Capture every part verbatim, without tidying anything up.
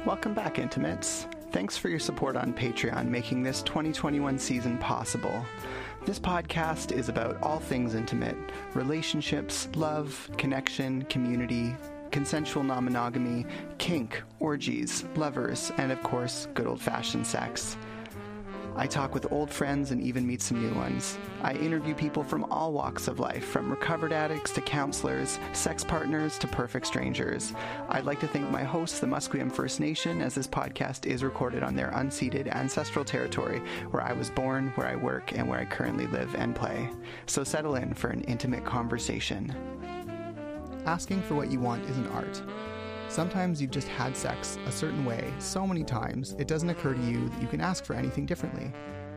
Welcome back, Intimates. Thanks for your support on Patreon, making this twenty twenty-one season possible. This podcast is about all things intimate: relationships, love, connection, community, consensual non-monogamy, kink, orgies, lovers, and of course, good old-fashioned sex. I talk with old friends and even meet some new ones. I interview people from all walks of life, from recovered addicts to counselors, sex partners to perfect strangers. I'd like to thank my hosts, the Musqueam First Nation, as this podcast is recorded on their unceded ancestral territory, where I was born, where I work, and where I currently live and play. So settle in for an intimate conversation. Asking for what you want is an art. Sometimes you've just had sex a certain way so many times, it doesn't occur to you that you can ask for anything differently.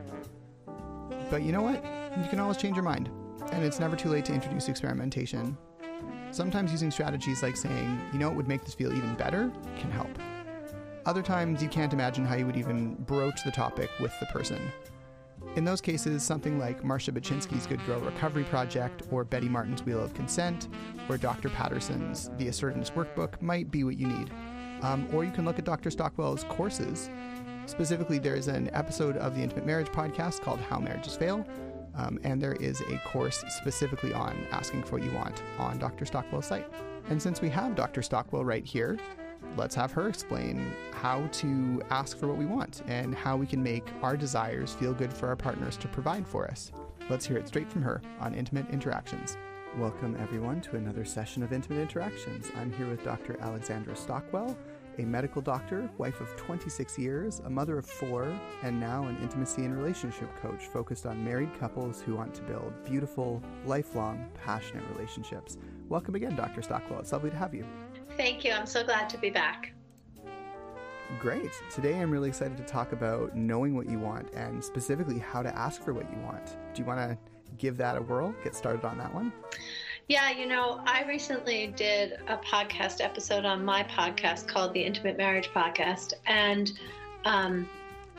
But you know what? You can always change your mind, and it's never too late to introduce experimentation. Sometimes using strategies like saying, you know what would make this feel even better, can help. Other times you can't imagine how you would even broach the topic with the person. In those cases, something like Marsha Baczynski's Good Girl Recovery Project, or Betty Martin's Wheel of Consent, or Doctor Patterson's The Assertiveness Workbook might be what you need. Um, or you can look at Doctor Stockwell's courses. Specifically, there is an episode of the Intimate Marriage podcast called How Marriages Fail, um, and there is a course specifically on asking for what you want on Doctor Stockwell's site. And since we have Doctor Stockwell right here, let's have her explain how to ask for what we want and how we can make our desires feel good for our partners to provide for us. Let's hear it straight from her on Intimate Interactions. Welcome, everyone, to another session of Intimate Interactions. I'm here with Doctor Alexandra Stockwell, a medical doctor, wife of twenty-six years, a mother of four, and now an intimacy and relationship coach focused on married couples who want to build beautiful, lifelong, passionate relationships. Welcome again, Doctor Stockwell. It's lovely to have you. Thank you. I'm so glad to be back. Great. Today I'm really excited to talk about knowing what you want and specifically how to ask for what you want. Do you want to give that a whirl? Get started on that one? Yeah, you know, I recently did a podcast episode on my podcast called the Intimate Marriage Podcast. And um,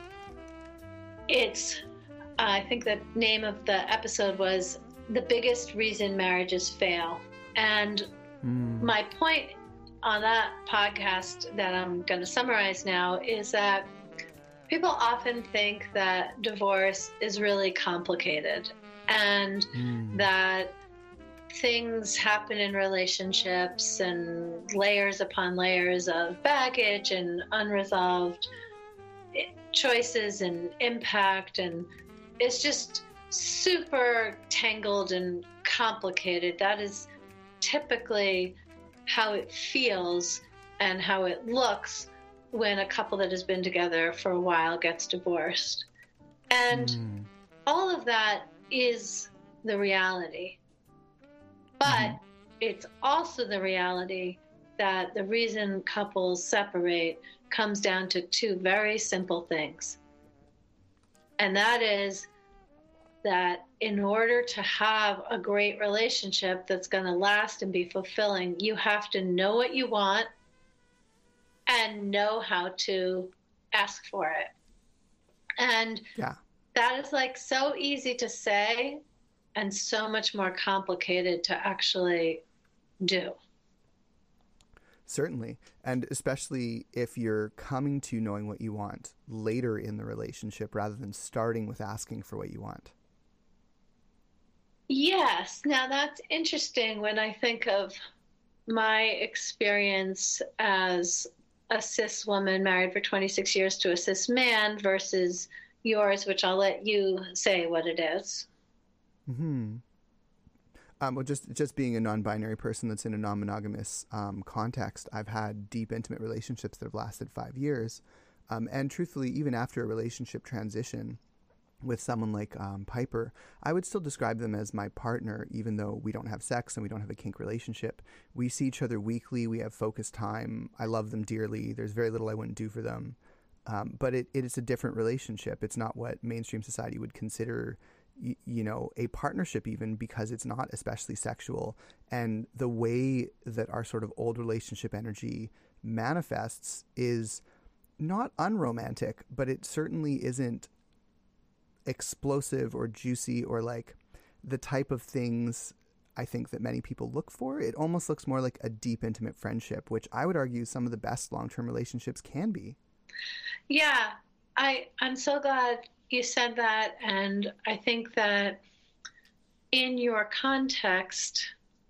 it's, I think the name of the episode was The Biggest Reason Marriages Fail. And mm. my point on that podcast that I'm going to summarize now is that people often think that divorce is really complicated and mm. that things happen in relationships and layers upon layers of baggage and unresolved choices and impact, and it's just super tangled and complicated. That is typically how it feels and how it looks when a couple that has been together for a while gets divorced. And mm. all of that is the reality. But mm. it's also the reality that the reason couples separate comes down to two very simple things. And that is that in order to have a great relationship that's going to last and be fulfilling, you have to know what you want and know how to ask for it. And yeah. that is like so easy to say and so much more complicated to actually do. Certainly. And especially if you're coming to knowing what you want later in the relationship rather than starting with asking for what you want. Yes. Now that's interesting when I think of my experience as a cis woman married for twenty-six years to a cis man versus yours, which I'll let you say what it is. Hmm. Um, well, just just being a non-binary person that's in a non-monogamous um, context, I've had deep, intimate relationships that have lasted five years. Um, and truthfully, even after a relationship transition with someone like um, Piper, I would still describe them as my partner, even though we don't have sex and we don't have a kink relationship. We see each other weekly. We have focused time. I love them dearly. There's very little I wouldn't do for them. Um, but it, it is a different relationship. It's not what mainstream society would consider you know, a partnership, even because it's not especially sexual. And the way that our sort of old relationship energy manifests is not unromantic, but it certainly isn't explosive or juicy or like the type of things I think that many people look for. It almost looks more like a deep, intimate friendship, which I would argue some of the best long-term relationships can be. Yeah, I, I'm so glad you said that. And I think that in your context,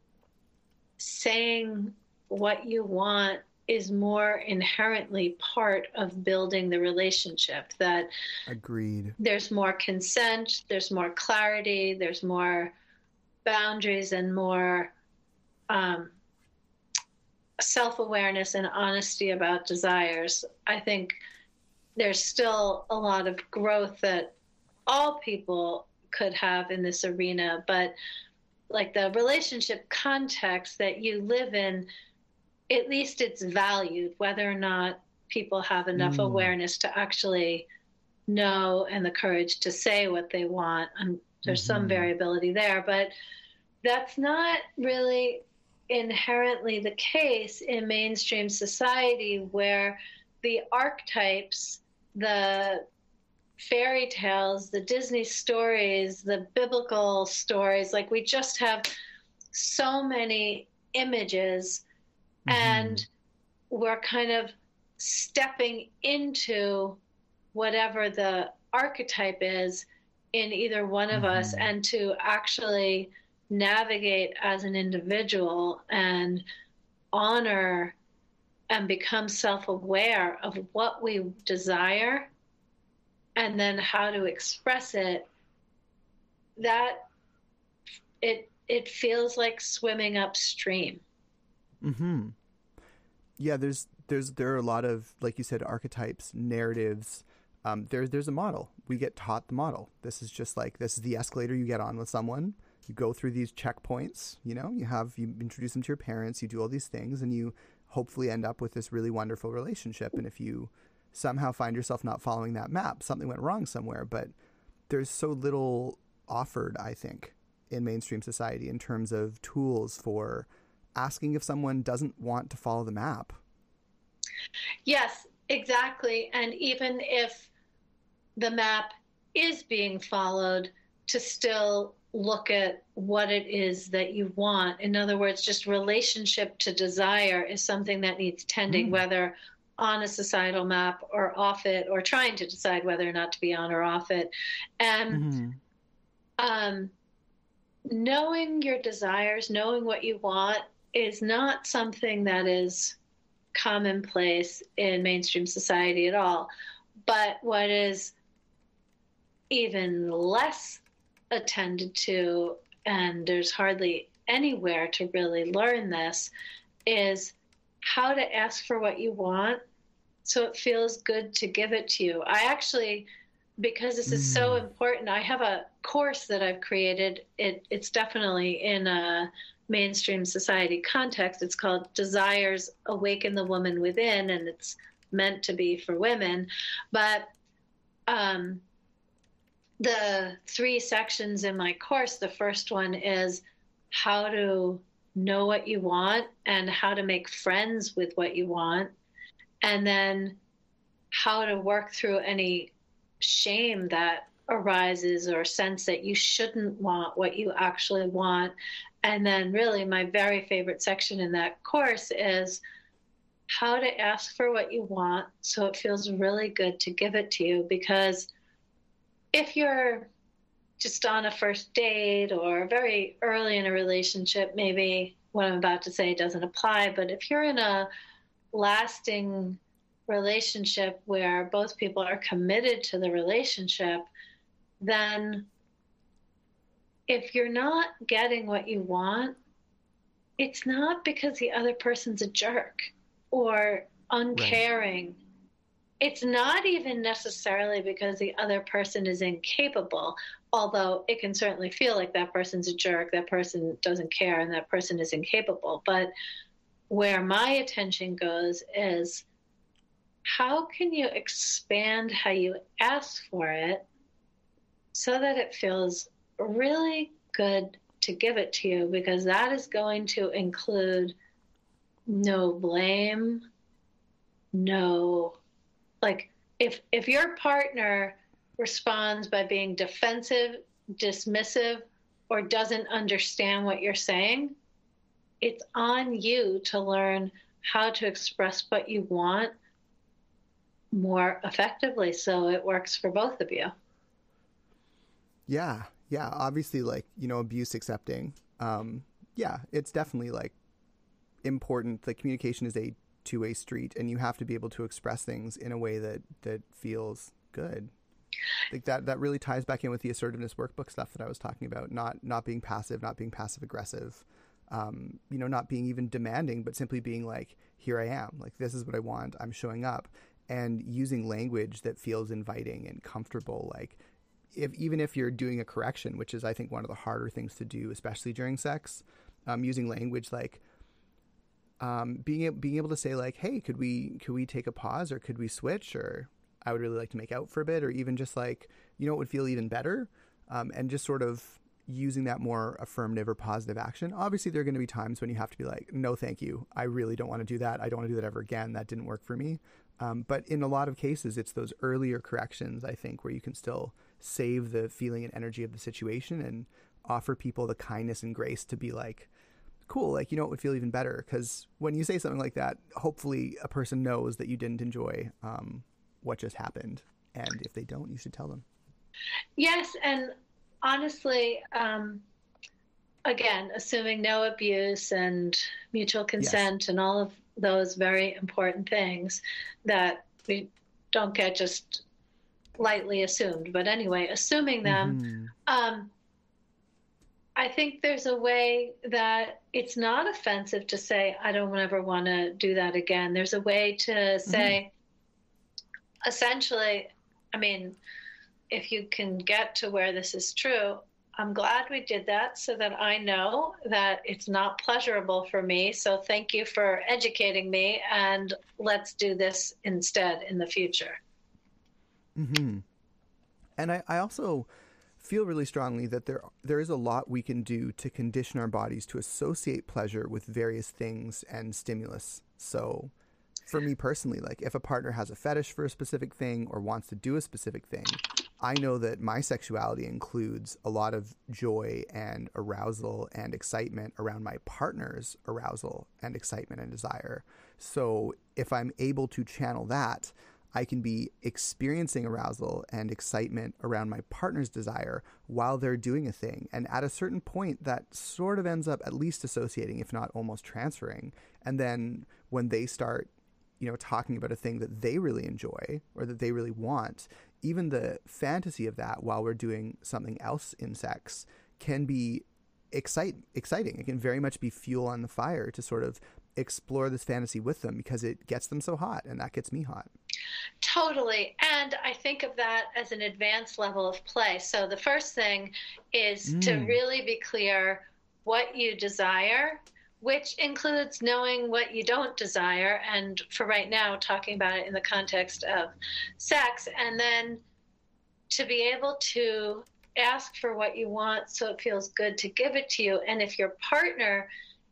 saying what you want is more inherently part of building the relationship. That agreed. There's more consent, there's more clarity, there's more boundaries, and more um, self-awareness and honesty about desires. I think there's still a lot of growth that all people could have in this arena, but like the relationship context that you live in, at least it's valued, whether or not people have enough mm. awareness to actually know and the courage to say what they want. And there's mm-hmm. some variability there, but that's not really inherently the case in mainstream society, where the archetypes, the fairy tales, the Disney stories, the biblical stories, like we just have so many images. Mm-hmm. And we're kind of stepping into whatever the archetype is in either one of mm-hmm. us, and to actually navigate as an individual and honor and become self-aware of what we desire and then how to express it, that it it feels like swimming upstream. Mm-hmm. Yeah, there's there's there are a lot of, like you said, archetypes, narratives. Um, there's there's a model. We get taught the model. This is just like, this is the escalator you get on with someone. You go through these checkpoints, you know, you have, you introduce them to your parents, you do all these things, and you hopefully end up with this really wonderful relationship. And if you somehow find yourself not following that map, something went wrong somewhere. But there's so little offered, I think, in mainstream society in terms of tools for asking if someone doesn't want to follow the map. Yes, exactly. And even if the map is being followed, to still look at what it is that you want. In other words, just relationship to desire is something that needs tending, mm. whether on a societal map or off it, or trying to decide whether or not to be on or off it. And mm-hmm. um, knowing your desires, knowing what you want, is not something that is commonplace in mainstream society at all. But what is even less attended to, and there's hardly anywhere to really learn this, is how to ask for what you want so it feels good to give it to you. I actually, because this is mm. so important, I have a course that I've created. It, it's definitely in a mainstream society context. It's called Desires Awaken the Woman Within, and it's meant to be for women. But um, the three sections in my course, the first one is how to know what you want and how to make friends with what you want, and then how to work through any shame that arises or sense that you shouldn't want what you actually want. And then really my very favorite section in that course is how to ask for what you want so it feels really good to give it to you. Because if you're just on a first date or very early in a relationship, maybe what I'm about to say doesn't apply. But if you're in a lasting relationship where both people are committed to the relationship, then if you're not getting what you want, it's not because the other person's a jerk or uncaring. Right. It's not even necessarily because the other person is incapable, although it can certainly feel like that person's a jerk, that person doesn't care, and that person is incapable. But where my attention goes is, how can you expand how you ask for it so that it feels really good to give it to you? Because that is going to include no blame, no, like if if your partner responds by being defensive, dismissive, or doesn't understand what you're saying, it's on you to learn how to express what you want more effectively so it works for both of you. Yeah. Yeah. Obviously, like, you know, abuse accepting. Um, yeah, it's definitely like important. Like, communication is a two-way street, and you have to be able to express things in a way that, that feels good. Like that, that really ties back in with the assertiveness workbook stuff that I was talking about, not, not being passive, not being passive aggressive, um, you know, not being even demanding, but simply being like, here I am, like, this is what I want. I'm showing up, and using language that feels inviting and comfortable. Like, if, even if you're doing a correction, which is, I think, one of the harder things to do, especially during sex, um, using language like, um, being, being able to say like, hey, could we, could we take a pause, or could we switch, or I would really like to make out for a bit, or even just like, you know, it would feel even better. Um, and just sort of using that more affirmative or positive action. Obviously, there are going to be times when you have to be like, no, thank you. I really don't want to do that. I don't want to do that ever again. That didn't work for me. Um, but in a lot of cases, it's those earlier corrections, I think, where you can still save the feeling and energy of the situation and offer people the kindness and grace to be like, cool, like, you know, it would feel even better. Because when you say something like that, hopefully a person knows that you didn't enjoy um, what just happened. And if they don't, you should tell them. Yes. And honestly, um, again, assuming no abuse and mutual consent, yes, and all of those very important things that we don't get just lightly assumed. But anyway, assuming them, mm-hmm. um, I think there's a way that it's not offensive to say, I don't ever want to do that again. There's a way to say, mm-hmm. essentially, I mean, if you can get to where this is true, I'm glad we did that so that I know that it's not pleasurable for me. So thank you for educating me, and let's do this instead in the future. Mm-hmm. And I, I also feel really strongly that there there is a lot we can do to condition our bodies to associate pleasure with various things and stimulus. So for me personally, like if a partner has a fetish for a specific thing or wants to do a specific thing, I know that my sexuality includes a lot of joy and arousal and excitement around my partner's arousal and excitement and desire. So if I'm able to channel that, I can be experiencing arousal and excitement around my partner's desire while they're doing a thing. And at a certain point, that sort of ends up at least associating, if not almost transferring. And then when they start, you know, talking about a thing that they really enjoy or that they really want, even the fantasy of that while we're doing something else in sex can be excite, exciting. It can very much be fuel on the fire to sort of explore this fantasy with them because it gets them so hot, and that gets me hot. Totally. And I think of that as an advanced level of play. So the first thing is mm. to really be clear what you desire, which includes knowing what you don't desire. And for right now, talking about it in the context of sex, and then to be able to ask for what you want so it feels good to give it to you. And if your partner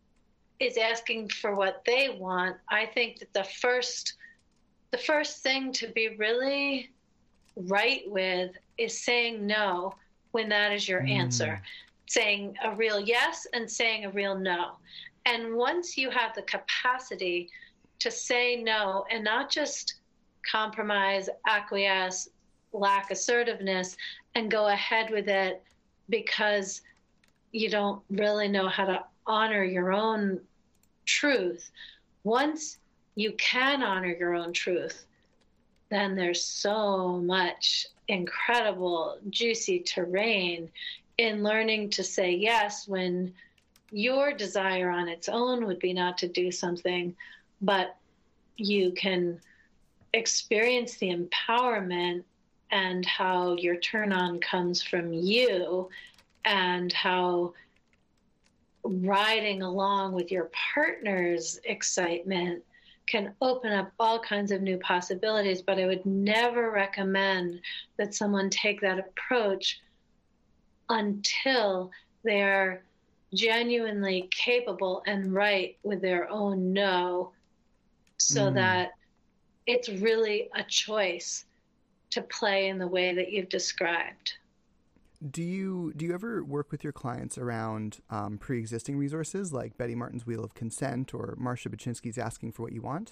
is asking for what they want, I think that the first The first thing to be really right with is saying no when that is your mm. answer, saying a real yes and saying a real no. And once you have the capacity to say no and not just compromise, acquiesce, lack assertiveness, and go ahead with it because you don't really know how to honor your own truth, once you can honor your own truth, then there's so much incredible, juicy terrain in learning to say yes when your desire on its own would be not to do something, but you can experience the empowerment and how your turn on comes from you, and how riding along with your partner's excitement can open up all kinds of new possibilities. But I would never recommend that someone take that approach until they're genuinely capable and right with their own no, so mm. that it's really a choice to play in the way that you've described. Do you do you ever work with your clients around um, pre-existing resources like Betty Martin's Wheel of Consent or Marsha Baczynski's Asking for What You Want?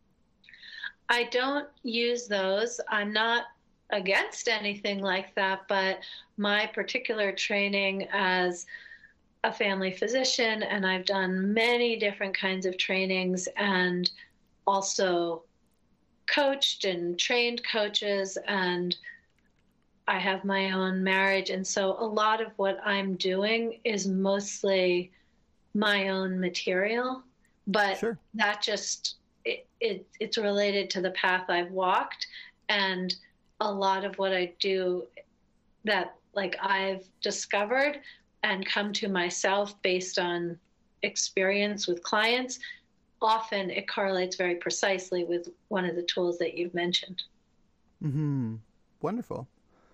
I don't use those. I'm not against anything like that, but my particular training as a family physician, and I've done many different kinds of trainings and also coached and trained coaches, and I have my own marriage. And so a lot of what I'm doing is mostly my own material, but sure. that just, it, it, it's related to the path I've walked. And a lot of what I do that like I've discovered and come to myself based on experience with clients, often it correlates very precisely with one of the tools that you've mentioned. Mm-hmm. Wonderful.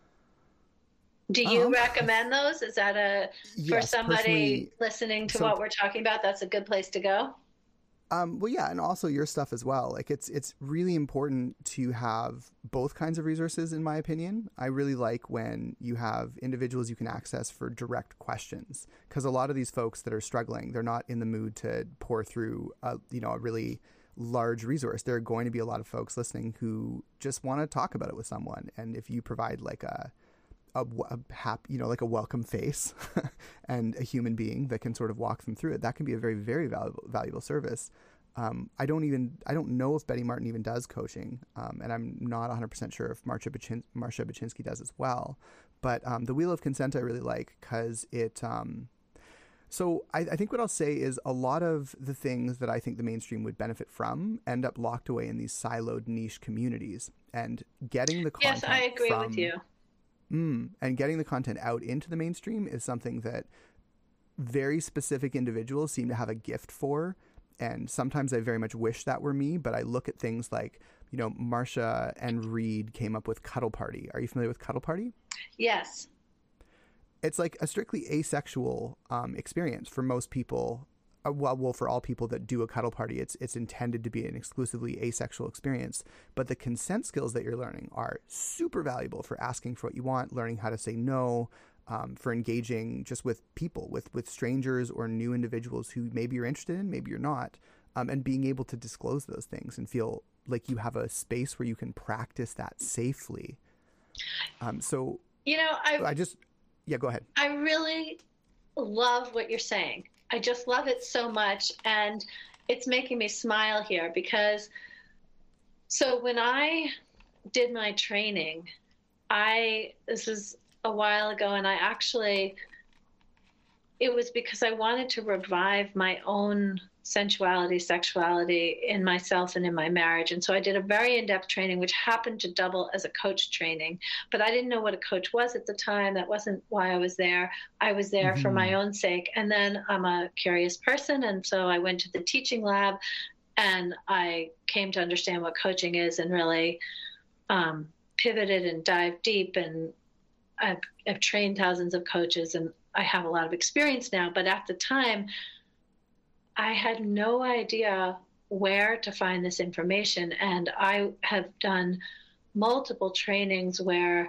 Do you um, recommend those? Is that a, yes, for somebody listening to so, what we're talking about, that's a good place to go? Um, well, yeah, and also your stuff as well. Like it's it's really important to have both kinds of resources, in my opinion. I really like when you have individuals you can access for direct questions, because a lot of these folks that are struggling, they're not in the mood to pour through a, you know, a really large resource. There are going to be a lot of folks listening who just want to talk about it with someone. And if you provide like a a, a hap, you know, like a welcome face and a human being that can sort of walk them through it, that can be a very, very valuable, valuable service. Um, I don't even, I don't know if Betty Martin even does coaching. Um, and I'm not one hundred percent sure if Marsha, Bachin, Marsha Baczynski does as well. But um, the Wheel of Consent I really like because it, um, so I, I think what I'll say is a lot of the things that I think the mainstream would benefit from end up locked away in these siloed niche communities, and getting the content Yes, I agree from, with you. Mm, and getting the content out into the mainstream is something that very specific individuals seem to have a gift for. And sometimes I very much wish that were me, but I look at things like, you know, Marsha and Reed came up with Cuddle Party. Are you familiar with Cuddle Party? Yes. It's like a strictly asexual um, experience for most people. Uh, well, well, for all people that do a cuddle party, it's it's intended to be an exclusively asexual experience. But the consent skills that you're learning are super valuable for asking for what you want, learning how to say no, um, for engaging just with people, with with strangers or new individuals who maybe you're interested in, maybe you're not, um, and being able to disclose those things and feel like you have a space where you can practice that safely. Um, so, you know, I I just yeah, go ahead. I really love what you're saying. I just love it so much, and it's making me smile here because so when I did my training, I this is a while ago, and I actually it was because I wanted to revive my own sensuality, sexuality in myself and in my marriage. And so I did a very in-depth training, which happened to double as a coach training. But I didn't know what a coach was at the time. That wasn't why I was there. I was there mm-hmm. for my own sake. And then I'm a curious person. And so I went to the teaching lab and I came to understand what coaching is and really um, pivoted and dived deep. And I've, I've trained thousands of coaches and I have a lot of experience now. But at the time, I had no idea where to find this information. And I have done multiple trainings where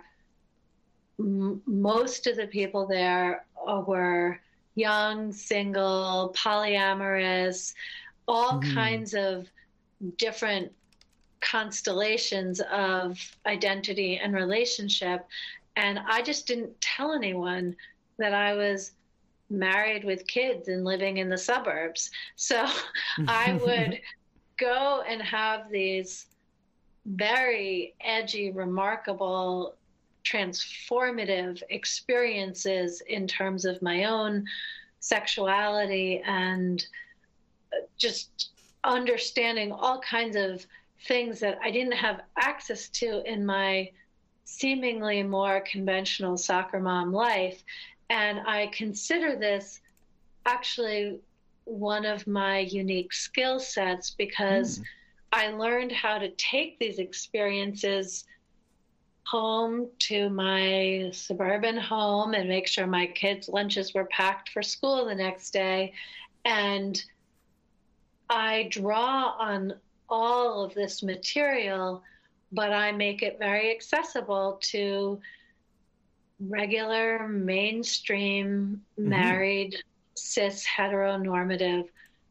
m- most of the people there were young, single, polyamorous, all mm-hmm. kinds of different constellations of identity and relationship. And I just didn't tell anyone that I was married with kids and living in the suburbs. So I would go and have these very edgy, remarkable, transformative experiences in terms of my own sexuality and just understanding all kinds of things that I didn't have access to in my seemingly more conventional soccer mom life. And I consider this actually one of my unique skill sets because mm. I learned how to take these experiences home to my suburban home and make sure my kids' lunches were packed for school the next day. And I draw on all of this material, but I make it very accessible to regular, mainstream, Mm-hmm. married, cis, heteronormative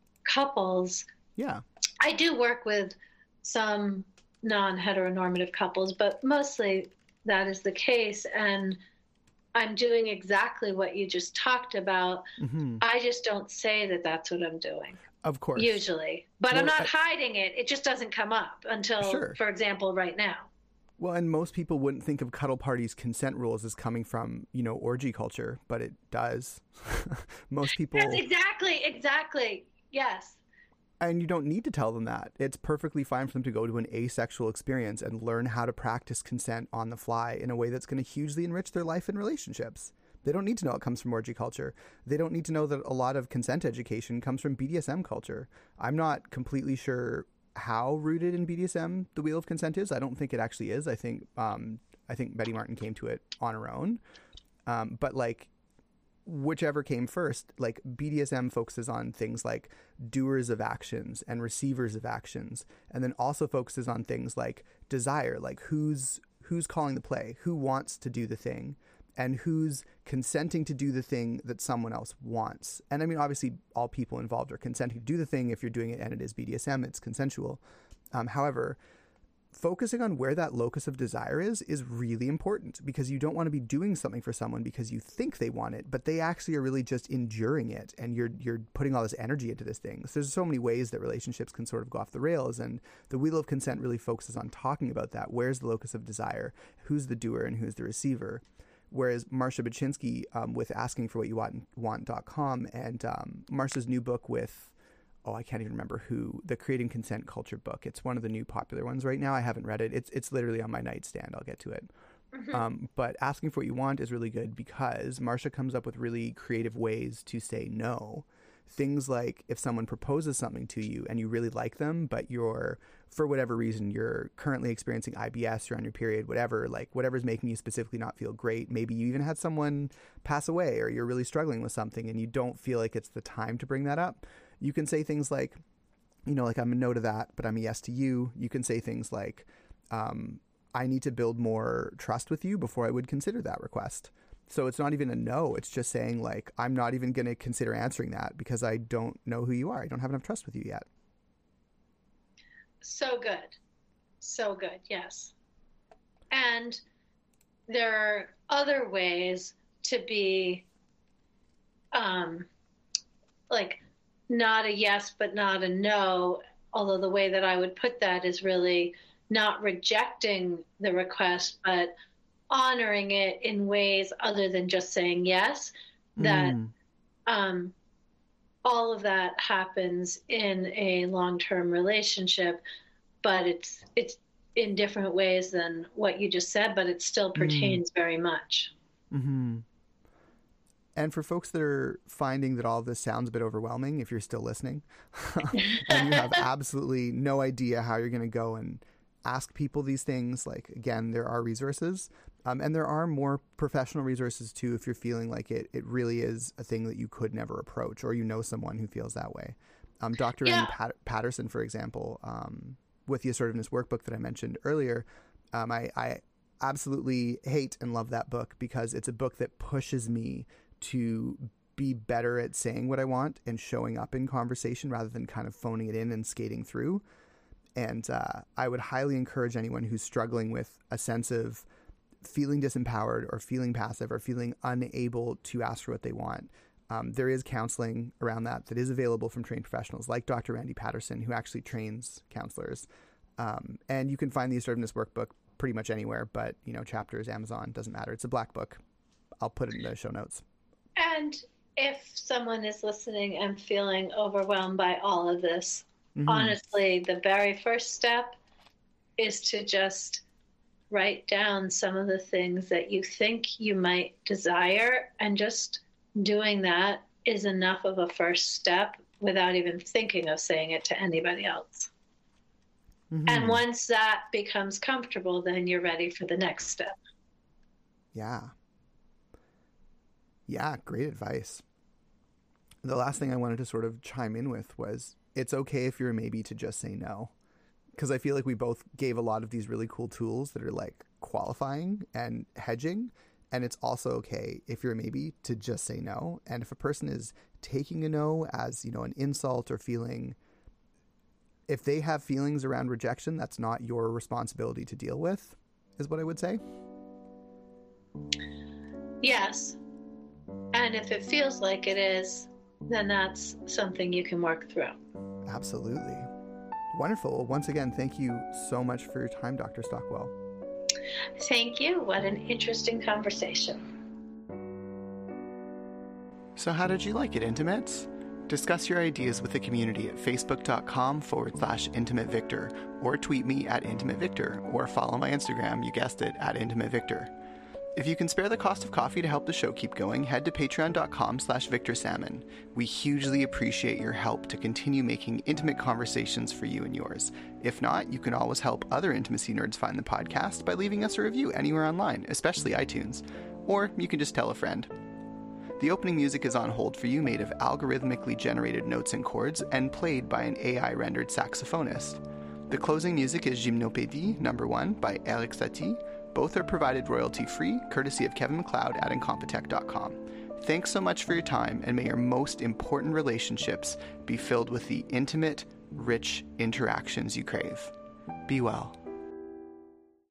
couples. Yeah. I do work with some non-heteronormative couples, but mostly that is the case. And I'm doing exactly what you just talked about. Mm-hmm. I just don't say that that's what I'm doing. Of course. Usually. But well, I'm not I, hiding it. It just doesn't come up until, sure. for example, right now. Well, and most people wouldn't think of cuddle parties' consent rules as coming from, you know, orgy culture, but it does. Most people... Yes, exactly, exactly. Yes. And you don't need to tell them that. It's perfectly fine for them to go to an asexual experience and learn how to practice consent on the fly in a way that's going to hugely enrich their life and relationships. They don't need to know it comes from orgy culture. They don't need to know that a lot of consent education comes from B D S M culture. I'm not completely sure how rooted in B D S M the Wheel of Consent is. I don't think it actually is. I think um, I think Betty Martin came to it on her own. Um, but like, whichever came first, like B D S M focuses on things like doers of actions and receivers of actions, and then also focuses on things like desire, like who's who's calling the play, who wants to do the thing, and who's consenting to do the thing that someone else wants. And I mean, obviously, all people involved are consenting to do the thing. If you're doing it and it is B D S M, it's consensual. Um, however, focusing on where that locus of desire is is really important, because you don't want to be doing something for someone because you think they want it, but they actually are really just enduring it, and you're you're putting all this energy into this thing. So there's so many ways that relationships can sort of go off the rails, and the Wheel of Consent really focuses on talking about that. Where's the locus of desire? Who's the doer and who's the receiver? Whereas Marsha Baczynski um, with asking for what you want, want dot com, and um, Marsha's new book with, oh, I can't even remember who, the Creating Consent Culture book. It's one of the new popular ones right now. I haven't read it. It's it's literally on my nightstand. I'll get to it. Mm-hmm. Um, but Asking for What You Want is really good because Marsha comes up with really creative ways to say no. Things like if someone proposes something to you and you really like them, but you're, for whatever reason, you're currently experiencing I B S, you're on your period, whatever, like whatever's making you specifically not feel great. Maybe you even had someone pass away, or you're really struggling with something and you don't feel like it's the time to bring that up. You can say things like, you know, like, I'm a no to that, but I'm a yes to you. You can say things like, um, I need to build more trust with you before I would consider that request. So it's not even a no. It's just saying, like, I'm not even going to consider answering that because I don't know who you are. I don't have enough trust with you yet. So good. So good. Yes. And there are other ways to be, um, like, not a yes, but not a no. Although the way that I would put that is really not rejecting the request, but honoring it in ways other than just saying yes. That mm. um, all of that happens in a long-term relationship, but it's it's in different ways than what you just said, but it still pertains mm. very much. Mm-hmm. And for folks that are finding that all of this sounds a bit overwhelming, if you're still listening, and you have absolutely no idea how you're going to go and ask people these things, like, again, there are resources. Um, and there are more professional resources, too, if you're feeling like it it really is a thing that you could never approach, or you know someone who feels that way. Um, Doctor Yeah. Andy Pat- Patterson, for example, um, with the Assertiveness Workbook that I mentioned earlier, um, I, I absolutely hate and love that book because it's a book that pushes me to be better at saying what I want and showing up in conversation rather than kind of phoning it in and skating through. And uh, I would highly encourage anyone who's struggling with a sense of feeling disempowered or feeling passive or feeling unable to ask for what they want. Um, there is counseling around that that is available from trained professionals like Doctor Randy Patterson, who actually trains counselors. Um, and you can find the Assertiveness Workbook pretty much anywhere, but, you know, Chapters, Amazon, doesn't matter. It's a black book. I'll put it in the show notes. And if someone is listening and feeling overwhelmed by all of this, mm-hmm. honestly, the very first step is to just write down some of the things that you think you might desire, and just doing that is enough of a first step without even thinking of saying it to anybody else. Mm-hmm. And once that becomes comfortable, then you're ready for the next step. Yeah. Yeah, great advice. The last thing I wanted to sort of chime in with was, it's okay if you're a maybe to just say no. Because I feel like we both gave a lot of these really cool tools that are like qualifying and hedging. And it's also okay if you're a maybe to just say no. And if a person is taking a no as, you know, an insult or feeling, if they have feelings around rejection, that's not your responsibility to deal with, is what I would say. Yes. And if it feels like it is, then that's something you can work through. Absolutely. Wonderful. Once again, thank you so much for your time, Doctor Stockwell. Thank you. What an interesting conversation. So how did you like it, Intimates? Discuss your ideas with the community at facebook.com forward slash Intimate Victor, or tweet me at Intimate Victor, or follow my Instagram, you guessed it, at Intimate Victor. If you can spare the cost of coffee to help the show keep going, head to patreon.com slash Victor Salmon. We hugely appreciate your help to continue making intimate conversations for you and yours. If not, you can always help other intimacy nerds find the podcast by leaving us a review anywhere online, especially iTunes. Or you can just tell a friend. The opening music is on hold for you, made of algorithmically generated notes and chords and played by an A I-rendered saxophonist. The closing music is Gymnopédie number one by Eric Satie. Both are provided royalty-free, courtesy of Kevin MacLeod at Incompetech dot com. Thanks so much for your time, and may your most important relationships be filled with the intimate, rich interactions you crave. Be well.